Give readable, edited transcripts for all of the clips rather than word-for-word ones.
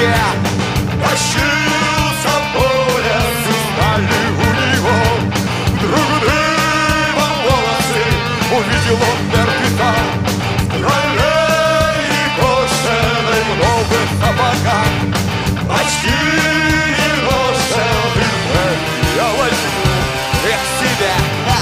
руке. Тащился по лесу, стали у него вдруг дымом волосы. Увидел он мертвеца в траве и кошеной в новых сапогах. Почти не ношеный, я возьму их себе.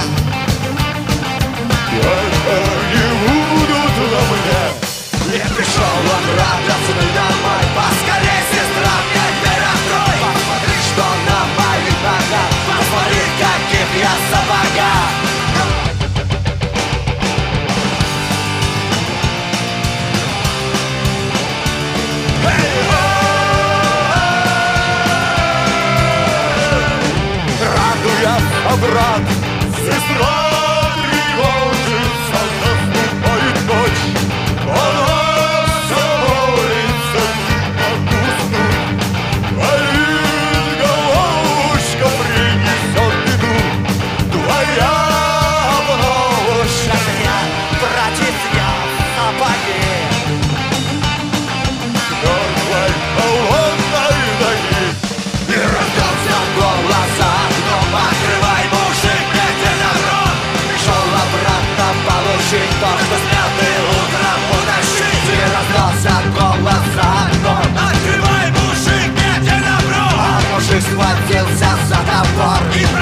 Не будут на мне. И пришел он радостный домой. Поскорей, сестра, мне дверь открой. Посмотри, что на моих ногах. Посмотри, каких я сапогах. Радуется брат, сестра тревожится, наступает ночь. Она все молится, не могу уснуть. Болит головушка, принесет беду твоя обновушка. Я, братец, я в сапоге мертвой холодной ноги. И раздался голос за окном: открывай, мужик, где народ. Пришел обратно получить то, что смятый утром утащить. И раздался голос за окном: открывай, мужик, где народ. А мужик схватился за топор и